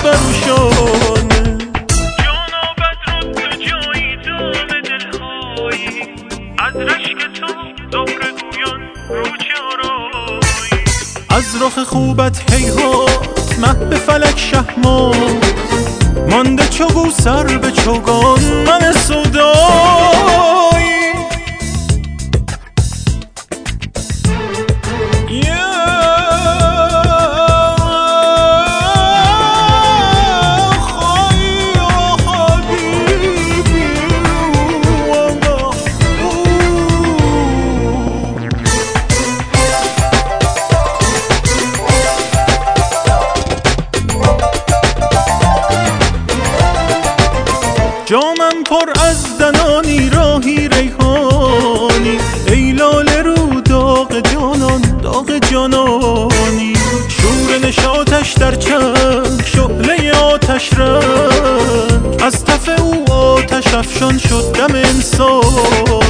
روشانه. جانابت رو تو جایی دام دلهایی، از رشک تو زهره گویان رو چارایی. از رخ خوبت هیهات مه به فلک شهمات، مانده چو سر به چوگان من سودایی. جامم پر از دنانی راهی ریحانی، ای لاله رو داغ جانان داغ جانانی. شور نشاطش در چنگ شعله آتش رنگ، از تف او آتش افشان شد دم انسان.